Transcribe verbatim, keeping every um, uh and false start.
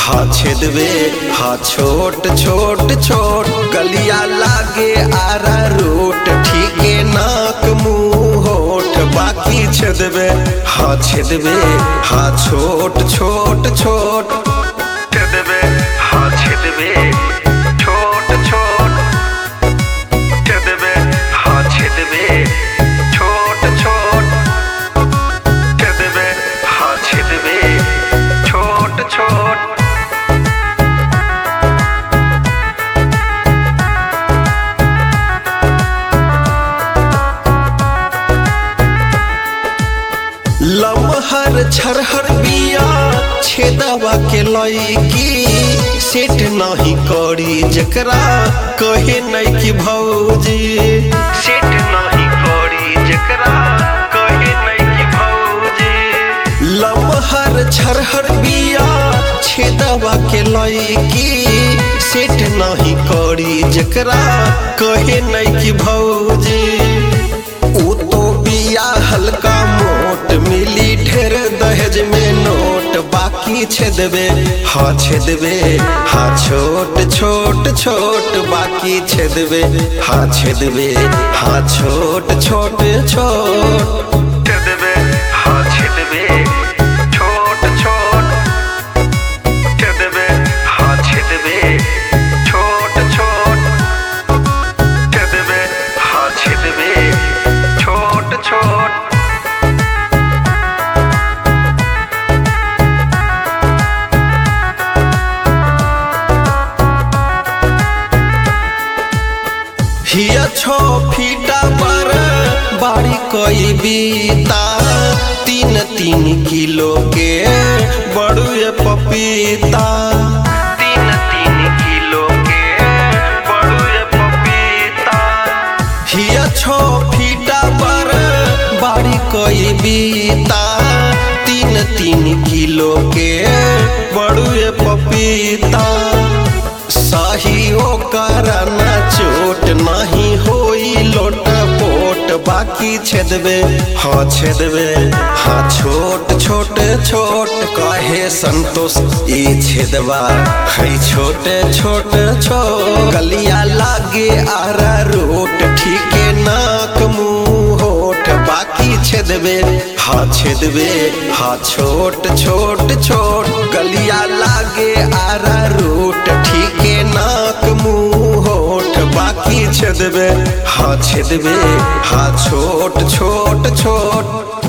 हाँ छेदबे हाँ छोट छोट छोट गलिया लागे आरा रोट ठीके नाक मुंह होठ बाकी छेदबे हाँ छेदबे हाँ छोट छोट छोट छेदबे हाँ छेदबे छोट छोट छेदबे हाँ छेदबे छोट छोट छेदबे हाँ छेदबे छोट छोट लमहर छरहर बिया छेदवा के लईकी सेट नहीं करी जकरा कहे नहीं कि भौजी सेट नहीं करी जकरा कहे नहीं कि भौजी लमहर छरहर बिया छेदवा के लईकी सेट नहीं करी जकरा कहे नहीं कि भौजी ऊ तो बिया हल्का मोट मिली ढेर दहेज में नोट बाकी छेदबे हाँ छेदबे हाँ छोट छोट छोट बाकी छेदबे हाँ छेदबे हाँ छोट छोट छोट छेदबे हाँ छेदबे छोट छोट छेदबे हाँ छेदबे छोट छोट छेदबे हाँ छेदबे छोट छोट हिया छो फीटा पर बाड़ी कोई बीता तीन तीन किलो के बड़ुए पपीता तीन तीन किलो के बड़ुए पपीता हिया छो फीटा पर बाड़ी कोई बीता तीन तीन किलो के बड़ुए पपीता सही ओकर न चोट नहीं होई लोट पोट बाकी छेदबे हाँ छेदबे हाँ छोट छोट छोट कहे संतोष ई छेदवा है छोटे छोट छोट गलिया लागे आरा रोट ठीके नाक मुंह होठ बाकी छेदबे हाँ छेदबे हाँ छोट छोट छोट गलिया लागे आरा रोट ठीके नाक मुंह होठ बाकी छेदबे हाँ छेदबे हाँ छोट छोट छोट